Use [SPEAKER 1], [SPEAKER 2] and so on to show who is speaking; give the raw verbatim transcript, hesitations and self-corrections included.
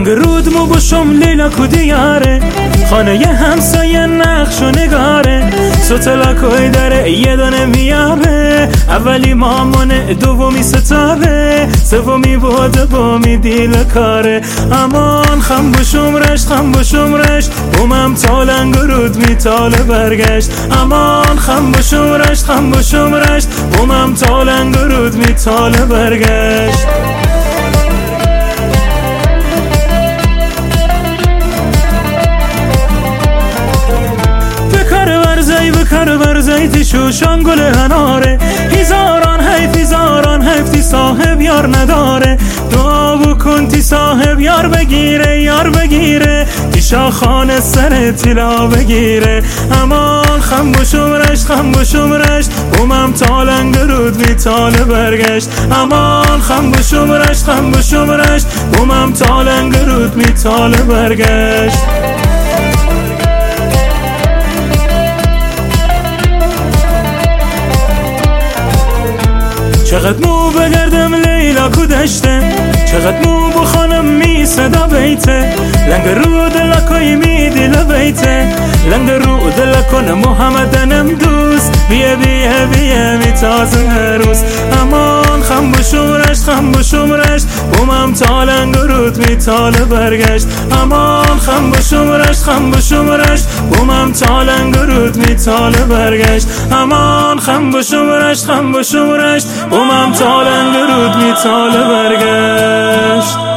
[SPEAKER 1] لنگ رود مو بشم لیلا کودیاره خانه ی همسایه نقش و نگاره ستلکوی داره یه دانه میابه اولی مامانه دومی ستاره سومی بوده بامی دیل کاره امان خم بشم رشت خم بشم رشت بومم تا لنگ رود میتاله برگشت امان خم بشم رشت خم بشم رشت بومم تا لنگ رود میتاله برگشت بکر برزی تیشوشان گل هناره هزاران حیف هزاران حیف تی صاحب یار نداره دعا بکن تی صاحب یار بگیره یار بگیره تی شاخان سر تیلا بگیره امان خم بشم رشت خم بشم رشت بومم تا لنگ رود میتاله برگشت امان خم بشم رشت خم بشم رشت بومم تا لنگ رود میتاله برگشت چقدر مو بگردم لیلا کودشته چقدر مو بخانم می صدا بیته لنگ رو دلکوی می دل بیته لنگ رو دلکن محمدنم دوست بیه بیه بیه می تازه روز امان خم بشم رشت خم بشم رشت بومم تا لنگ رود می تاله برگشت امان خم بشم رشت خم بشم رشت بومم تا لنگ رود می تاله برگشت امان خم بشم رشت خم بشم رشت بومم تا لنگ رود میتاله برگشت